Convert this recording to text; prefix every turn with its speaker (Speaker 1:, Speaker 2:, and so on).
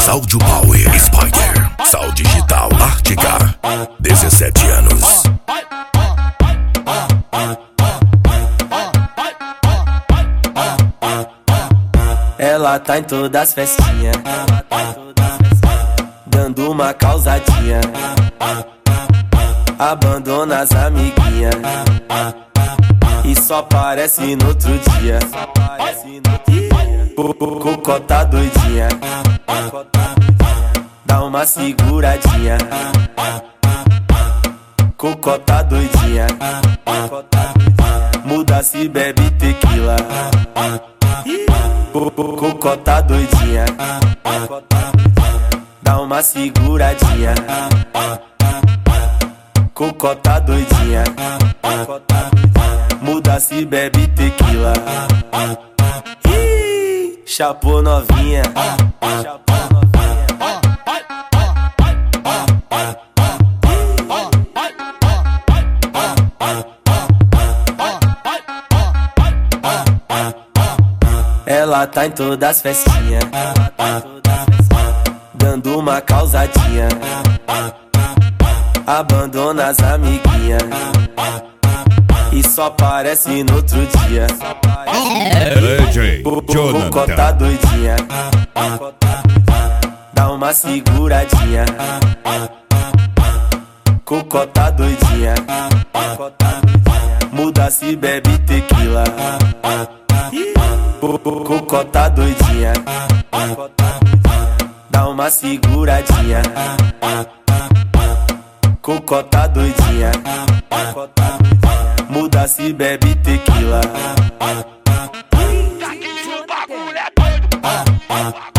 Speaker 1: Saúde Power Spider, Saúde Digital Ártica, 17 anos.
Speaker 2: Ela tá em todas as festinhas, dando uma causadinha, abandona as amiguinhas e só aparece no outro dia. Cocota doidinha, dá uma seguradinha. Cocota doidinha, muda se bebe tequila. Cocota doidinha, dá uma seguradinha. Cocota doidinha, muda se bebe tequila. Chapou novinha, ela tá em todas as festinhas, dando uma causadinha, abandona as amiguinhas e só aparece no outro dia.
Speaker 1: DJ
Speaker 2: Cocota doidinha, dá uma seguradinha. Cocota doidinha, muda se bebe tequila. Cocota doidinha, dá uma seguradinha. Cocota doidinha, muda se bebe tequila.
Speaker 3: O bagulho é doido.